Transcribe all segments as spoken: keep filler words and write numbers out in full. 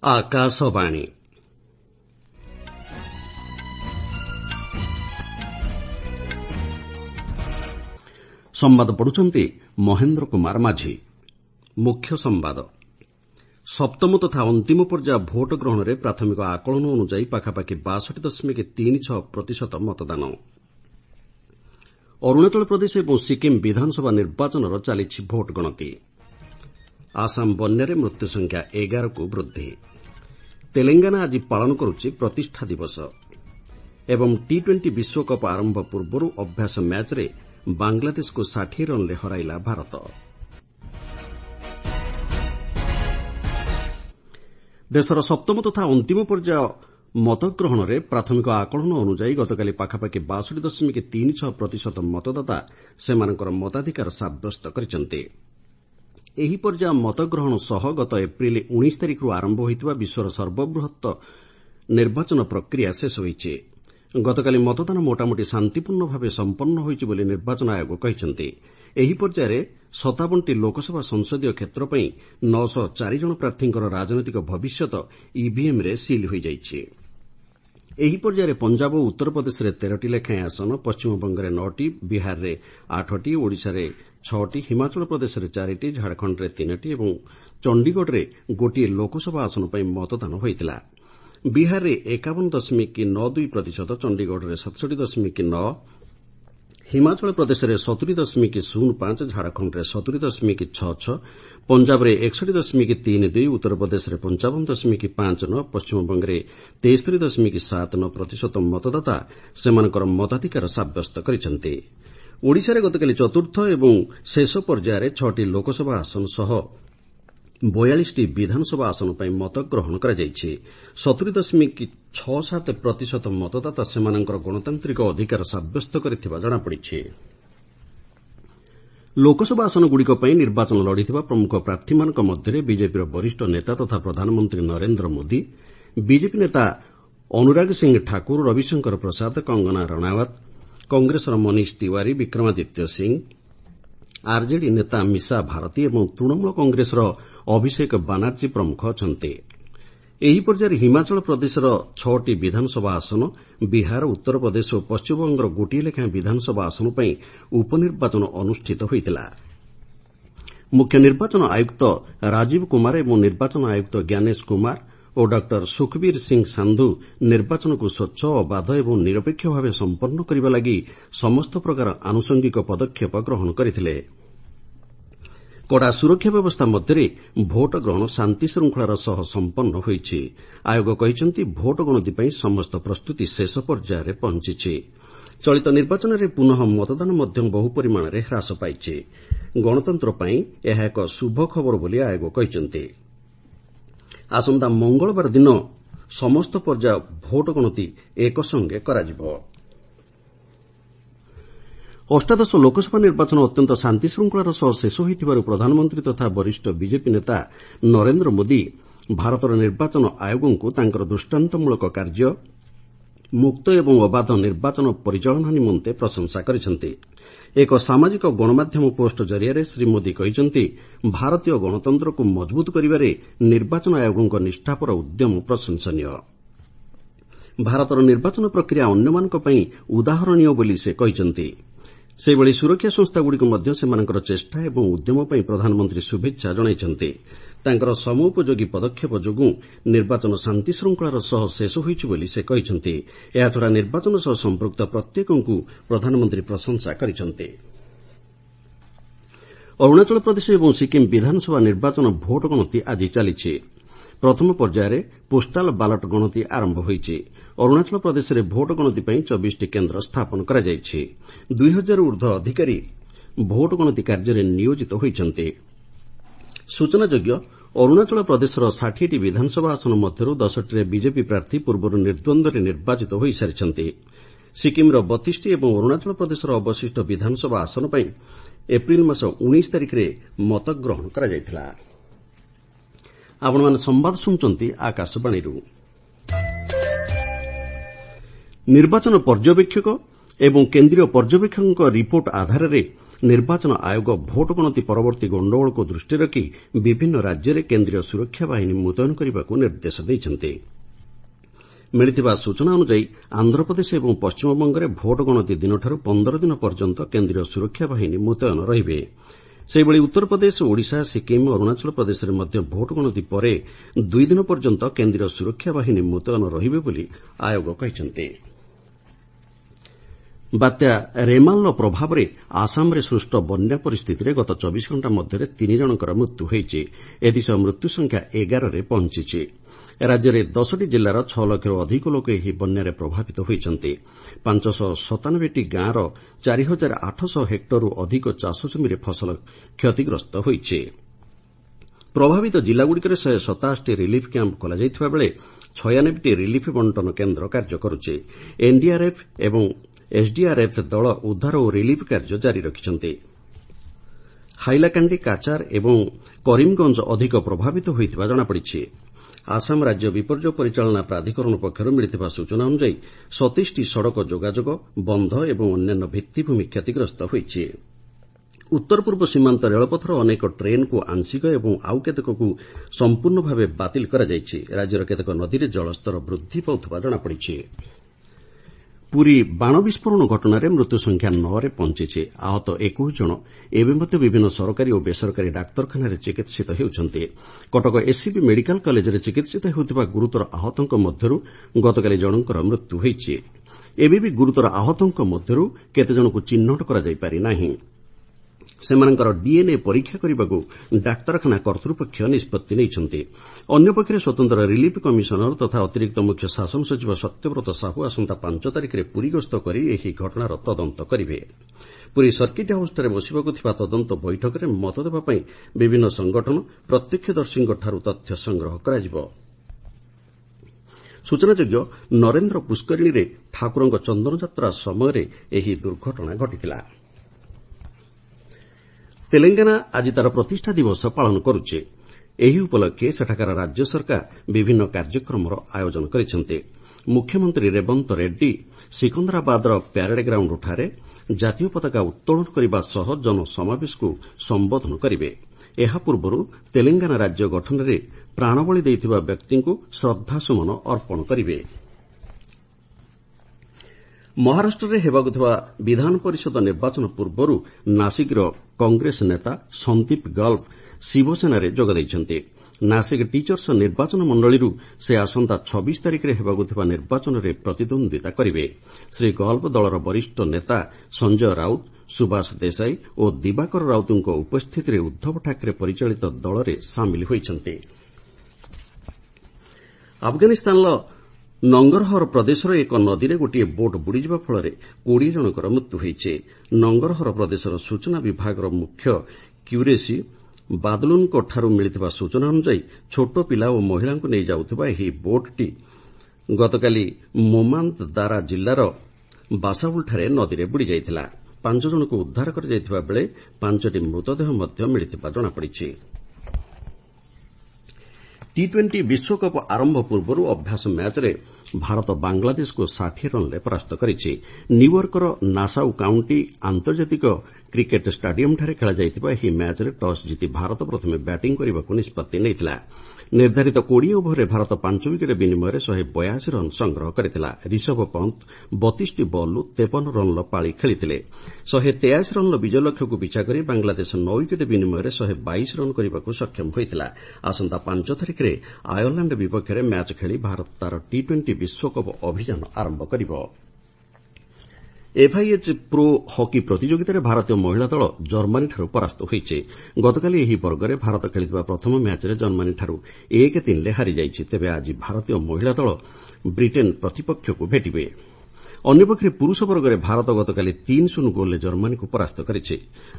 ଆକାଶବାଣୀ ସମ୍ବାଦ ପଢୁଛନ୍ତି ମହେନ୍ଦ୍ର କୁମାର ମାଝି। ମୁଖ୍ୟ ସମ୍ବାଦ। ସପ୍ତମ ତଥା ଅନ୍ତିମ ପର୍ଯ୍ୟାୟ ଭୋଟ ଗ୍ରହଣରେ ପ୍ରାଥମିକ ଆକଳନ ଅନୁଯାୟୀ ପାଖାପାଖି ବାଷଠି ଦଶମିକ ତିନି ଛଅ ପ୍ରତିଶତ ମତଦାନ। ଅରୁଣାଚଳ ପ୍ରଦେଶ ଏବଂ ସିକିମ୍ ବିଧାନସଭା ନିର୍ବାଚନର ଚାଲିଛି ଭୋଟ ଗଣତି। ଆସାମ ବନ୍ୟାରେ ମୃତ୍ୟୁସଂଖ୍ୟା ଏଗାରକୁ ବୃଦ୍ଧି। ତେଲେଙ୍ଗାନା ଆଜି ପାଳନ କରୁଛି ପ୍ରତିଷ୍ଠା ଦିବସ। ଏବଂ ଟି ଟ୍ୱେଣ୍ଟି ବିଶ୍ୱକପ୍ ଆରମ୍ଭ ପୂର୍ବରୁ ଅଭ୍ୟାସ ମ୍ୟାଚ୍ରେ ବାଂଲାଦେଶକୁ ଷାଠିଏ ରନ୍ରେ ହରାଇଲା ଭାରତ। ଦେଶର ସପ୍ତମ ତଥା ଅନ୍ତିମ ପର୍ଯ୍ୟାୟ ମତଗ୍ରହଣରେ ପ୍ରାଥମିକ ଆକଳନ ଅନୁଯାୟୀ ଗତକାଲି ପାଖାପାଖି ବାଷଠି ଦଶମିକ ତିନି ଛଅ ପ୍ରତିଶତ ମତଦାତା ସେମାନଙ୍କର ମତାଧିକାର ସାବ୍ୟସ୍ତ କରିଛନ୍ତି। ଏହି ପର୍ଯ୍ୟାୟ ମତଗ୍ରହଣ ସହ ଗତ ଏପ୍ରିଲ ଉଣେଇଶ ତାରିଖରୁ ଆରମ୍ଭ ହୋଇଥିବା ବିଶ୍ୱର ସର୍ବବୃହତ୍ ନିର୍ବାଚନ ପ୍ରକ୍ରିୟା ଶେଷ ହୋଇଛି। ଗତକାଲି ମତଦାନ ମୋଟାମୋଟି ଶାନ୍ତିପୂର୍ଣ୍ଣ ଭାବେ ସମ୍ପନ୍ନ ହୋଇଛି ବୋଲି ନିର୍ବାଚନ ଆୟୋଗ କହିଛନ୍ତି। ଏହି ପର୍ଯ୍ୟାୟରେ ସତାବନଟି ଲୋକସଭା ସଂସଦୀୟ କ୍ଷେତ୍ର ପାଇଁ ନଅଶହ ଚାରି ଜଣ ପ୍ରାର୍ଥୀଙ୍କର ରାଜନୈତିକ ଭବିଷ୍ୟତ ଇଭିଏମ୍ରେ ସିଲ୍ ହୋଇଯାଇଛି। ଏହି ପର୍ଯ୍ୟାୟରେ ପଞ୍ଜାବ ଓ ଉତ୍ତରପ୍ରଦେଶରେ ତେରଟି ଲେଖାଏଁ ଆସନ, ପଶ୍ଚିମବଙ୍ଗରେ ନଅଟି, ବିହାରରେ ଆଠଟି, ଓଡ଼ିଶାରେ ଛଅଟି, ହିମାଚଳ ପ୍ରଦେଶରେ ଚାରିଟି, ଝାଡ଼ଖଣ୍ଡରେ ତିନୋଟି ଏବଂ ଚଣ୍ଡିଗଡ଼ରେ ଗୋଟିଏ ଲୋକସଭା ଆସନ ପାଇଁ ମତଦାନ ହୋଇଥିଲା। ବିହାରରେ ଏକାବନ ଦଶମିକ ନଅ ଦୁଇ ପ୍ରତିଶତ, ଚଣ୍ଡିଗଡ଼ରେ ସତଷଠି ଦଶମିକ ନଅ, ହିମାଚଳ ପ୍ରଦେଶରେ ସତୁରି ଦଶମିକ ଶୂନ ପାଞ୍ଚ, ଝାଡ଼ଖଣ୍ଡରେ ସତୁରି ଦଶମିକ ଛଅ ଛଅ, ପଞ୍ଜାବରେ ଏକଷଠି ଦଶମିକ ତିନି ଦୁଇ, ଉତ୍ତରପ୍ରଦେଶରେ ପଞ୍ଚାବନ ଦଶମିକ ପାଞ୍ଚ ନଅ, ପଶ୍ଚିମବଙ୍ଗରେ ତେସ୍ତରୀ ଦଶମିକ ସାତ ନଅ ପ୍ରତିଶତ ମତଦାତା ସେମାନଙ୍କର ମତାଧିକାର ସାବ୍ୟସ୍ତ କରିଛନ୍ତି। ଓଡ଼ିଶାରେ ଗତକାଲି ଚତୁର୍ଥ ଏବଂ ଶେଷ ପର୍ଯ୍ୟାୟରେ ଛଅଟି ଲୋକସଭା ଆସନ ସହ ବୟାଳିଶଟି ବିଧାନସଭା ଆସନ ପାଇଁ ମତଗ୍ରହଣ କରାଯାଇଛି। ସତୁରି ଦଶମିକ ଛଅ ସାତ ପ୍ରତିଶତ ମତଦାତା ସେମାନଙ୍କର ଗଣତାନ୍ତ୍ରିକ ଅଧିକାର ସାବ୍ୟସ୍ତ କରିଥିବା ଜଣାପଡ଼ିଛି। ଲୋକସଭା ଆସନଗୁଡ଼ିକ ପାଇଁ ନିର୍ବାଚନ ଲଢ଼ିଥିବା ପ୍ରମୁଖ ପ୍ରାର୍ଥୀମାନଙ୍କ ମଧ୍ୟରେ ବିଜେପିର ବରିଷ୍ଠ ନେତା ତଥା ପ୍ରଧାନମନ୍ତ୍ରୀ ନରେନ୍ଦ୍ର ମୋଦି, ବିଜେପି ନେତା ଅନୁରାଗ ସିଂ ଠାକୁର, ରବିଶଙ୍କର ପ୍ରସାଦ, କଙ୍ଗନା ରଣାଓ୍ୱତ, କଂଗ୍ରେସର ମନୀଷ ତିୱାରୀ, ବିକ୍ରମାଦିତ୍ୟ ସିଂ, ଆର୍ଜେଡି ନେତା ମିଶା ଭାରତୀ ଏବଂ ତୃଣମୂଳ କଂଗ୍ରେସର ଅଭିଷେକ ବାନାର୍ଜୀ ପ୍ରମୁଖ ଅଛନ୍ତି। ଏହି ପର୍ଯ୍ୟାୟରେ ହିମାଚଳ ପ୍ରଦେଶର ଛଅଟି ବିଧାନସଭା ଆସନ, ବିହାର, ଉତ୍ତରପ୍ରଦେଶ ଓ ପଶ୍ଚିମବଙ୍ଗର ଗୋଟିଏ ଲେଖାଏଁ ବିଧାନସଭା ଆସନ ପାଇଁ ଉପନିର୍ବାଚନ ଅନୁଷ୍ଠିତ ହୋଇଥିଲା। ମୁଖ୍ୟ ନିର୍ବାଚନ ଆୟୁକ୍ତ ରାଜୀବ କୁମାର ଏବଂ ନିର୍ବାଚନ ଆୟୁକ୍ତ ଜ୍ଞାନେଶ କୁମାର ଓ ଡ ସୁଖବୀର ସିଂ ସାନ୍ଧୁ ନିର୍ବାଚନକୁ ସ୍ୱଚ୍ଛ, ଅବାଧ ଏବଂ ନିରପେକ୍ଷ ଭାବେ ସମ୍ପନ୍ନ କରିବା ଲାଗି ସମସ୍ତ ପ୍ରକାର ଆନୁଷଙ୍ଗିକ ପଦକ୍ଷେପ ଗ୍ରହଣ କରିଥିଲେ। କଡ଼ା ସୁରକ୍ଷା ବ୍ୟବସ୍ଥା ମଧ୍ୟରେ ଭୋଟ ଗ୍ରହଣ ଶାନ୍ତି ଶୃଙ୍ଖଳାର ସହ ସମ୍ପନ୍ନ ହୋଇଛି। ଆୟୋଗ କହିଛନ୍ତି ଭୋଟ ଗଣତି ପାଇଁ ସମସ୍ତ ପ୍ରସ୍ତୁତି ଶେଷ ପର୍ଯ୍ୟାୟରେ ପହଞ୍ଚିଛି। ଚଳିତ ନିର୍ବାଚନରେ ପୁନଃ ମତଦାନ ମଧ୍ୟ ବହୁ ପରିମାଣରେ ହ୍ରାସ ପାଇଛି। ଗଣତନ୍ତ୍ର ପାଇଁ ଏହା ଏକ ଶୁଭ ଖବର ବୋଲି ଆୟୋଗ କହିଛନ୍ତି। ଆସନ୍ତା ମଙ୍ଗଳବାର ଦିନ ସମସ୍ତ ପର୍ଯ୍ୟାୟ ଭୋଟ ଗଣତି ଏକସଙ୍ଗେ କରାଯିବ। ଅଷ୍ଟାଦଶ ଲୋକସଭା ନିର୍ବାଚନ ଅତ୍ୟନ୍ତ ଶାନ୍ତିଶୃଙ୍ଖଳାର ସହ ଶେଷ ହୋଇଥିବାରୁ ପ୍ରଧାନମନ୍ତ୍ରୀ ତଥା ବରିଷ୍ଠ ବିଜେପି ନେତା ନରେନ୍ଦ୍ର ମୋଦି ଭାରତର ନିର୍ବାଚନ ଆୟୋଗଙ୍କୁ ତାଙ୍କର ଦୃଷ୍ଟାନ୍ତମୂଳକ କାର୍ଯ୍ୟ, ମୁକ୍ତ ଏବଂ ଅବାଧ ନିର୍ବାଚନ ପରିଚାଳନା ନିମନ୍ତେ ପ୍ରଶଂସା କରିଛନ୍ତି। ଏକ ସାମାଜିକ ଗଣମାଧ୍ୟମ ପୋଷ୍ଟ ଜରିଆରେ ଶ୍ରୀ ମୋଦି କହିଛନ୍ତି, ଭାରତୀୟ ଗଣତନ୍ତ୍ରକୁ ମଜବୁତ କରିବାରେ ନିର୍ବାଚନ ଆୟୋଗଙ୍କ ନିଷ୍ଠାପର ଉଦ୍ୟମ ପ୍ରଶଂସନୀୟ। ଭାରତର ନିର୍ବାଚନ ପ୍ରକ୍ରିୟା ଅନ୍ୟମାନଙ୍କ ପାଇଁ ଉଦାହରଣୀୟ ବୋଲି ସେ କହିଛନ୍ତି। ସେହିଭଳି ସୁରକ୍ଷା ସଂସ୍ଥାଗୁଡ଼ିକୁ ମଧ୍ୟ ସେମାନଙ୍କର ଚେଷ୍ଟା ଏବଂ ଉଦ୍ୟମ ପାଇଁ ପ୍ରଧାନମନ୍ତ୍ରୀ ଶୁଭେଚ୍ଛା ଜଣାଇଛନ୍ତି। ତାଙ୍କର ସମୟୋପଯୋଗୀ ପଦକ୍ଷେପ ଯୋଗୁଁ ନିର୍ବାଚନ ଶାନ୍ତିଶୃଙ୍ଖଳାର ସହ ଶେଷ ହୋଇଛି ବୋଲି ସେ କହିଛନ୍ତି। ଏହାଛଡ଼ା ନିର୍ବାଚନ ସହ ସମ୍ପୃକ୍ତ ପ୍ରତ୍ୟେକଙ୍କୁ ପ୍ରଧାନମନ୍ତ୍ରୀ ପ୍ରଶଂସା କରିଛନ୍ତି। ଅରୁଣାଚଳ ପ୍ରଦେଶ ଏବଂ ସିକିମ୍ ବିଧାନସଭା ନିର୍ବାଚନ ଭୋଟ ଗଣତି ଆଜି ଚାଲିଛି। ପ୍ରଥମ ପର୍ଯ୍ୟାୟରେ ପୋଷ୍ଟାଲ ବାଲଟ ଗଣତି ଆରମ୍ଭ ହୋଇଛି। ଅରୁଣାଚଳ ପ୍ରଦେଶରେ ଭୋଟ ଗଣତି ପାଇଁ ଚବିଶଟି କେନ୍ଦ୍ର ସ୍ଥାପନ କରାଯାଇଛି। ଦୁଇ ହଜାରରୁ ଊର୍ଦ୍ଧ୍ୱ ଅଧିକାରୀ ଭୋଟ ଗଣତି କାର୍ଯ୍ୟରେ ନିୟୋଜିତ ହୋଇଛନ୍ତି। ସୂଚନାଯୋଗ୍ୟ, ଅରୁଣାଚଳ ପ୍ରଦେଶର ଷାଠିଏଟି ବିଧାନସଭା ଆସନ ମଧ୍ୟରୁ ଦଶଟିରେ ବିଜେପି ପ୍ରାର୍ଥୀ ପୂର୍ବରୁ ନିର୍ଦ୍ୱନ୍ଦ୍ୱରେ ନିର୍ବାଚିତ ହୋଇସାରିଛନ୍ତି। ସିକିମ୍ର ବତିଶଟି ଏବଂ ଅରୁଣାଚଳ ପ୍ରଦେଶର ଅବଶିଷ୍ଟ ବିଧାନସଭା ଆସନ ପାଇଁ ଏପ୍ରିଲ ମାସ ଉଣେଇଶ ତାରିଖରେ ମତଗ୍ରହଣ କରାଯାଇଥିଲା। ଆପଣମାନେ ସମ୍ବାଦ ଶୁଣୁଛନ୍ତି ଆକାଶବାଣୀରୁ। ନିର୍ବାଚନ ପର୍ଯ୍ୟବେକ୍ଷକ ଏବଂ କେନ୍ଦ୍ରୀୟ ପର୍ଯ୍ୟବେକ୍ଷକଙ୍କ ରିପୋର୍ଟ ଆଧାରରେ ନିର୍ବାଚନ ଆୟୋଗ ଭୋଟ ଗଣତି ପରବର୍ତ୍ତୀ ଗଣ୍ଡଗୋଳକୁ ଦୃଷ୍ଟିରେ ରଖି ବିଭିନ୍ନ ରାଜ୍ୟରେ କେନ୍ଦ୍ରୀୟ ସୁରକ୍ଷା ବାହିନୀ ମୁତୟନ କରିବାକୁ ନିର୍ଦ୍ଦେଶ ଦେଇଛନ୍ତି। ମିଳିଥିବା ସୂଚନା ଅନୁଯାୟୀ ଆନ୍ଧ୍ରପ୍ରଦେଶ ଏବଂ ପଶ୍ଚିମବଙ୍ଗରେ ଭୋଟ ଗଣତି ଦିନଠାରୁ ପନ୍ଦର ଦିନ ପର୍ଯ୍ୟନ୍ତ କେନ୍ଦ୍ରୀୟ ସୁରକ୍ଷା ବାହିନୀ ମୁତୟନ ରହିବେ। ସେହିଭଳି ଉତ୍ତରପ୍ରଦେଶ, ଓଡ଼ିଶା, ସିକିମ୍, ଅରୁଣାଚଳ ପ୍ରଦେଶରେ ମଧ୍ୟ ଭୋଟ ଗଣତି ପରେ ଦୁଇ ଦିନ ପର୍ଯ୍ୟନ୍ତ କେନ୍ଦ୍ରୀୟ ସୁରକ୍ଷା ବାହିନୀ ମୁତୟନ ରହିବେ ବୋଲି ଆୟୋଗ କହିଛନ୍ତି। ବାତ୍ୟା ରେମାଲର ପ୍ରଭାବରେ ଆସାମରେ ସୃଷ୍ଟ ବନ୍ୟା ପରିସ୍ଥିତିରେ ଗତ ଚବିଶ ଘଣ୍ଟା ମଧ୍ୟରେ ତିନି ଜଣଙ୍କର ମୃତ୍ୟୁ ହୋଇଛି। ଏଥିସହ ମୃତ୍ୟୁ ସଂଖ୍ୟା ଏଗାରରେ ପହଞ୍ଚିଛି। ରାଜ୍ୟରେ ଦଶଟି ଜିଲ୍ଲାର ଛଅ ଲକ୍ଷରୁ ଅଧିକ ଲୋକ ଏହି ବନ୍ୟାରେ ପ୍ରଭାବିତ ହୋଇଛନ୍ତି। ପାଞ୍ଚଶହ ସତାନବେଟି ଗାଁର ଚାରି ହଜାର ଆଠଶହ ହେକ୍ଟରରୁ ଅଧିକ ଚାଷଜମିରେ ଫସଲ କ୍ଷତିଗ୍ରସ୍ତ ହୋଇଛି। ପ୍ରଭାବିତ ଜିଲ୍ଲାଗୁଡ଼ିକରେ ଶହେ ସତାଅଶୀଟି ରିଲିଫ୍ କ୍ୟାମ୍ପ ଖୋଲାଯାଇଥିବା ବେଳେ ଛୟାନବେଟି ରିଲିଫ୍ ବଣ୍ଟନ କେନ୍ଦ୍ର କାର୍ଯ୍ୟ କରୁଛି। ଏନ୍ଡିଆର୍ଏଫ୍ ଏବଂ ଏସ୍ଡିଆର୍ଏଫ୍ ଦଳ ଉଦ୍ଧାର ଓ ରିଲିଫ୍ କାର୍ଯ୍ୟ ଜାରି ରଖିଛନ୍ତି। ହାଇଲାକାଣ୍ଡି, କାଚାର ଏବଂ କରିମଗଞ୍ଜ ଅଧିକ ପ୍ରଭାବିତ ହୋଇଥିବା ଜଣାପଡ଼ିଛି। ଆସାମ ରାଜ୍ୟ ବିପର୍ଯ୍ୟୟ ପରିଚାଳନା ପ୍ରାଧିକରଣ ପକ୍ଷରୁ ମିଳିଥିବା ସୂଚନା ଅନୁଯାୟୀ ସତେଇଶଟି ସଡ଼କ ଯୋଗାଯୋଗ, ବନ୍ଧ ଏବଂ ଅନ୍ୟାନ୍ୟ ଭିତ୍ତିଭୂମି କ୍ଷତିଗ୍ରସ୍ତ ହୋଇଛି। ଉତ୍ତର ପୂର୍ବ ସୀମାନ୍ତ ରେଳପଥର ଅନେକ ଟ୍ରେନ୍କୁ ଆଂଶିକ ଏବଂ ଆଉ କେତେକକୁ ସମ୍ପୂର୍ଣ୍ଣ ଭାବେ ବାତିଲ କରାଯାଇଛି। ରାଜ୍ୟର କେତେକ ନଦୀରେ ଜଳସ୍ତର ବୃଦ୍ଧି ପାଉଥିବା ଜଣାପଡ଼ିଛି। ପୁରୀ ବାଣ ବିସ୍ଫୋରଣ ଘଟଣାରେ ମୃତ୍ୟୁ ସଂଖ୍ୟା ନଅରେ ପହଞ୍ଚିଛି। ଆହତ ଏକୋଇଶ ଜଣ ଏବେ ମଧ୍ୟ ବିଭିନ୍ନ ସରକାରୀ ଓ ବେସରକାରୀ ଡାକ୍ତରଖାନାରେ ଚିକିତ୍ସିତ ହେଉଛନ୍ତି। କଟକ ଏସ୍ସିବି ମେଡିକାଲ କଲେଜରେ ଚିକିତ୍ସିତ ହେଉଥିବା ଗୁରୁତର ଆହତଙ୍କ ମଧ୍ୟରୁ ଗତକାଲି ଜଣଙ୍କର ମୃତ୍ୟୁ ହୋଇଛି। ଏବେ ବି ଗୁରୁତର ଆହତଙ୍କ ମଧ୍ୟରୁ କେତେଜଣଙ୍କୁ ଚିହ୍ନଟ କରାଯାଇପାରି ନାହିଁ। ସେମାନଙ୍କର ଡିଏନ୍ଏ ପରୀକ୍ଷା କରିବାକୁ ଡାକ୍ତରଖାନା କର୍ତ୍ତୃପକ୍ଷ ନିଷ୍ପତ୍ତି ନେଇଛନ୍ତି। ଅନ୍ୟପକ୍ଷରେ ସ୍ୱତନ୍ତ୍ର ରିଲିଫ୍ କମିଶନର ତଥା ଅତିରିକ୍ତ ମୁଖ୍ୟ ଶାସନ ସଚିବ ସତ୍ୟବ୍ରତ ସାହୁ ଆସନ୍ତା ପାଞ୍ଚ ତାରିଖରେ ପୁରୀ ଗସ୍ତ କରି ଏହି ଘଟଣାର ତଦନ୍ତ କରିବେ। ପୁରୀ ସର୍କିଟ୍ ହାଉସ୍ଠାରେ ବସିବାକୁ ଥିବା ତଦନ୍ତ ବୈଠକରେ ମତ ଦେବା ପାଇଁ ବିଭିନ୍ନ ସଂଗଠନ, ପ୍ରତ୍ୟକ୍ଷଦର୍ଶୀଙ୍କଠାରୁ ତଥ୍ୟ ସଂଗ୍ରହ କରାଯିବ। ସୂଚନାଯୋଗ୍ୟ, ନରେନ୍ଦ୍ର ପୁଷ୍କରିଣୀରେ ଠାକୁରଙ୍କ ଚନ୍ଦନଯାତ୍ରା ସମୟରେ ଏହି ଦୁର୍ଘଟଣା ଘଟିଥିଲା। ତେଲେଙ୍ଗାନା ଆଜି ତାର ପ୍ରତିଷ୍ଠା ଦିବସ ପାଳନ କରୁଛି। ଏହି ଉପଲକ୍ଷେ ସେଠାକାର ରାଜ୍ୟ ସରକାର ବିଭିନ୍ନ କାର୍ଯ୍ୟକ୍ରମର ଆୟୋଜନ କରିଛନ୍ତି। ମୁଖ୍ୟମନ୍ତ୍ରୀ ରେବନ୍ତ ରେଡ୍ଡି ସିକନ୍ଦରାବାଦର ପ୍ୟାରେଡ୍ ଗ୍ରାଉଣ୍ଡଠାରେ ଜାତୀୟ ପତାକା ଉତ୍ତୋଳନ କରିବା ସହ ଜନସମାବେଶକୁ ସମ୍ବୋଧନ କରିବେ। ଏହା ପୂର୍ବରୁ ତେଲେଙ୍ଗାନା ରାଜ୍ୟ ଗଠନରେ ପ୍ରାଣବଳୀ ଦେଇଥିବା ବ୍ୟକ୍ତିଙ୍କୁ ଶ୍ରଦ୍ଧାସୁମନ ଅର୍ପଣ କରିବେ। ମହାରାଷ୍ଟ୍ରରେ ହେବାକୁ ଥିବା ବିଧାନ ପରିଷଦ ନିର୍ବାଚନ ପୂର୍ବରୁ ନାସିକ୍ର କଂଗ୍ରେସ ନେତା ସନ୍ଦୀପ ଗଲ୍ଫ ଶିବସେନାରେ ଯୋଗ ଦେଇଛନ୍ତି। ନାସିକ୍ ଟିଚର୍ସ ନିର୍ବାଚନ ମଣ୍ଡଳୀରୁ ସେ ଆସନ୍ତା ଛବିଶ ତାରିଖରେ ହେବାକୁ ଥିବା ନିର୍ବାଚନରେ ପ୍ରତିଦ୍ୱନ୍ଦିତା କରିବେ। ଶ୍ରୀ ଗଲ୍ଫ ଦଳର ବରିଷ୍ଠ ନେତା ସଞ୍ଜୟ ରାଉତ, ସୁବାସ ଦେଶାଇ ଓ ଦିବାକର ରାଉତଙ୍କ ଉପସ୍ଥିତିରେ ଉଦ୍ଧବ ଠାକରେ ପରିଚାଳିତ ଦଳରେ ସାମିଲ ହୋଇଛନ୍ତି। ଆଫଗାନିସ୍ତାନର ନଙ୍ଗରହର ପ୍ରଦେଶର ଏକ ନଦୀରେ ଗୋଟିଏ ବୋଟ୍ ବୁଡ଼ିଯିବା ଫଳରେ କୋଡ଼ିଏ ଜଣଙ୍କର ମୃତ୍ୟୁ ହୋଇଛି। ନଙ୍ଗରହର ପ୍ରଦେଶର ସୂଚନା ବିଭାଗର ମୁଖ୍ୟ କ୍ୟୁରେସି ବାଦଲୁନ୍ଙ୍କଠାରୁ ମିଳିଥିବା ସୂଚନା ଅନୁଯାୟୀ ଛୋଟ ପିଲା ଓ ମହିଳାଙ୍କୁ ନେଇ ଯାଉଥିବା ଏହି ବୋଟ୍ଟି ଗତକାଲି ମୋମାନ୍ଦ ଦାରା ଜିଲ୍ଲାର ବାସାବୁଲ୍ଠାରେ ନଦୀରେ ବୁଡ଼ିଯାଇଥିଲା। ପାଞ୍ଚ ଜଣଙ୍କୁ ଉଦ୍ଧାର କରାଯାଇଥିବା ବେଳେ ପାଞ୍ଚଟି ମୃତଦେହ ମଧ୍ୟ ମିଳିଥିବା ଜଣାପଡ଼ିଛି। ଟି ଟ୍ୱେଣ୍ଟି ବିଶ୍ୱକପ୍ ଆରମ୍ଭ ପୂର୍ବରୁ ଅଭ୍ୟାସ ମ୍ୟାଚ୍ରେ ଭାରତ ବାଂଲାଦେଶକୁ ଷାଠିଏ ରନ୍ରେ ପରାସ୍ତ କରିଛି। ନ୍ୟୁୟର୍କର ନାସାଉ କାଉଣ୍ଟି ଆନ୍ତର୍ଜାତିକ କ୍ରିକେଟ୍ ଷ୍ଟାଡିୟମ୍ଠାରେ ଖେଳାଯାଇଥିବା ଏହି ମ୍ୟାଚ୍ରେ ଟସ୍ ଜିତି ଭାରତ ପ୍ରଥମେ ବ୍ୟାଟିଂ କରିବାକୁ ନିଷ୍ପତ୍ତି ନେଇଥିଲା। ନିର୍ଦ୍ଧାରିତ କୋଡ଼ିଏ ଓଭରରେ ଭାରତ ପାଞ୍ଚ ୱିକେଟ୍ ବିନିମୟରେ ଶହେ ବୟାଅଶୀ ରନ୍ ସଂଗ୍ରହ କରିଥିଲା। ରିଷଭ ପନ୍ତ ବତିଶଟି ବଲ୍ରୁ ତେପନ ରନ୍ର ପାଳି ଖେଳିଥିଲେ। ଶହେ ତେୟାଅଶୀ ରନ୍ର ବିଜୟ ଲକ୍ଷ୍ୟକୁ ପିଛା କରି ବାଂଲାଦେଶ ନଅ ୱିକେଟ୍ ବିନିମୟରେ ଶହେ ବାଇଶ ରନ୍ କରିବାକୁ ସକ୍ଷମ ହୋଇଥିଲା। ଆସନ୍ତା ପାଞ୍ଚ ତାରିଖରେ ଆୟର୍ଲାଣ୍ଡ ବିପକ୍ଷରେ ମ୍ୟାଚ୍ ଖେଳି ଭାରତ ତାର ଟି ଟ୍ୱେଣ୍ଟି ବିଶ୍ୱକପ୍ ଅଭିଯାନ ଆରମ୍ଭ କରିବ। ଏଫ୍ଆଇଏଚ୍ ପ୍ରୋ ହକି ପ୍ରତିଯୋଗିତାରେ ଭାରତୀୟ ମହିଳା ଦଳ ଜର୍ମାନୀଠାରୁ ପରାସ୍ତ ହୋଇଛି। ଗତକାଲି ଏହି ବର୍ଗରେ ଭାରତ ଖେଳିଥିବା ପ୍ରଥମ ମ୍ୟାଚ୍ରେ ଜର୍ମାନୀଠାରୁ ଏକ ତିନିରେ ହାରିଯାଇଛି। ତେବେ ଆଜି ଭାରତୀୟ ମହିଳା ଦଳ ବ୍ରିଟେନ୍ ପ୍ରତିପକ୍ଷକୁ ଭେଟିବେ। ଅନ୍ୟପକ୍ଷରେ ପୁରୁଷ ବର୍ଗରେ ଭାରତ ଗତକାଲି ତିନି ଶୂନ ଗୋଲ୍ରେ ଜର୍ମାନୀକୁ ପରାସ୍ତ କରିଛି।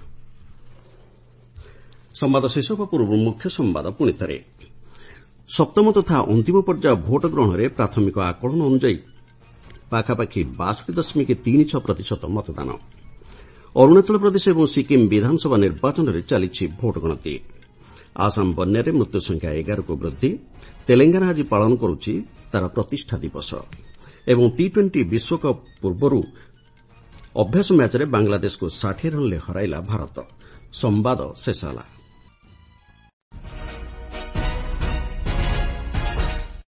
ସମ୍ବାଦ ଶେଷ ହେବା ପୂର୍ବରୁ ମୁଖ୍ୟ ସମ୍ବାଦ ପୁଣି ଥରେ। ସପ୍ତମ ତଥା ଅନ୍ତିମ ପର୍ଯ୍ୟାୟ ଭୋଟ ଗ୍ରହଣରେ ପ୍ରାଥମିକ ଆକଳନ ଅନୁଯାୟୀ ପାଖାପାଖି ବାଷଠି ଦଶମିକ ତିନି ଛଅ ପ୍ରତିଶତ ମତଦାନ। ଅରୁଣାଚଳ ପ୍ରଦେଶ ଏବଂ ସିକିମ୍ ବିଧାନସଭା ନିର୍ବାଚନରେ ଚାଲିଛି ଭୋଟ ଗଣତି। ଆସାମ ବନ୍ୟାରେ ମୃତ୍ୟୁ ସଂଖ୍ୟା ଏଗାରକୁ ବୃଦ୍ଧି। ତେଲେଙ୍ଗାନା ଆଜି ପାଳନ କରୁଛି ତାର ପ୍ରତିଷ୍ଠା ଦିବସ। ଏବଂ ଟି ଟ୍ୱେଣ୍ଟି ବିଶ୍ୱକପ୍ ପୂର୍ବରୁ ଅଭ୍ୟାସ ମ୍ୟାଚ୍ରେ ବାଂଲାଦେଶକୁ ଷାଠିଏ ରନ୍ରେ ହରାଇଲା ଭାରତ। ସମ୍ବାଦ ଶେଷ ହେଲା।